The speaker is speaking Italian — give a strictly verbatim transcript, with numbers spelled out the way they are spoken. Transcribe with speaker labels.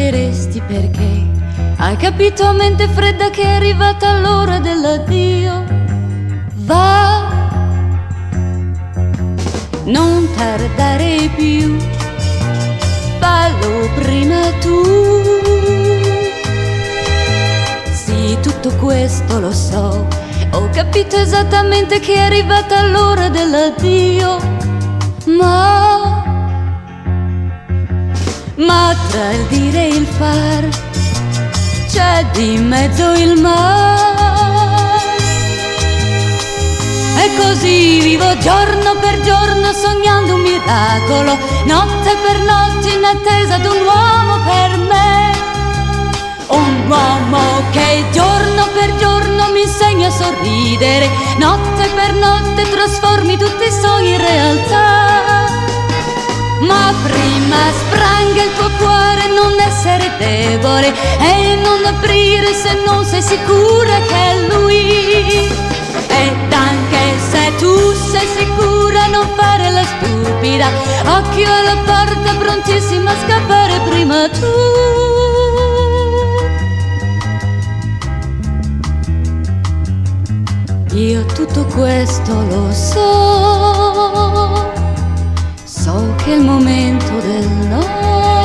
Speaker 1: diresti perché hai capito a mente fredda che è arrivata l'ora dell'addio. Va, non tardare più, fallo prima tu. Sì, tutto questo lo so, ho capito esattamente che è arrivata l'ora dell'addio. Ma, ma tra il dire e il far c'è di mezzo il mare. E così vivo giorno per giorno sognando un miracolo, notte per notte in attesa d'un uomo per me. Un uomo che giorno per giorno mi insegna a sorridere, notte per notte trasformi tutti i sogni in realtà. Ma prima spranga il tuo cuore, non essere debole e non aprire se non sei sicura che è lui. Ed anche se tu sei sicura, non fare la stupida, occhio alla porta prontissima a scappare prima tu. Io tutto questo lo so, so che è il momento del no.